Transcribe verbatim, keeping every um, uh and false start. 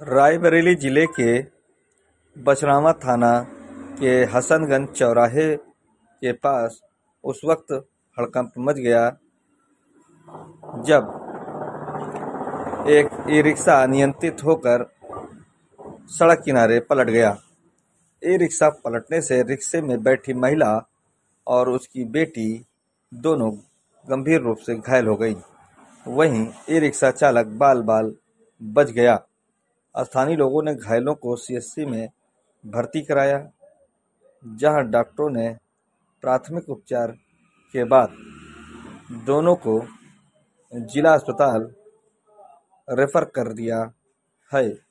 रायबरेली जिले के बछरावा थाना के हसनगंज चौराहे के पास उस वक्त हड़कंप मच गया जब एक ई-रिक्शा अनियंत्रित होकर सड़क किनारे पलट गया। ई-रिक्शा पलटने से रिक्शे में बैठी महिला और उसकी बेटी दोनों गंभीर रूप से घायल हो गई। वहीं ई-रिक्शा चालक बाल बाल बच गया। स्थानीय लोगों ने घायलों को सीएचसी में भर्ती कराया, जहां डॉक्टरों ने प्राथमिक उपचार के बाद दोनों को जिला अस्पताल रेफर कर दिया है।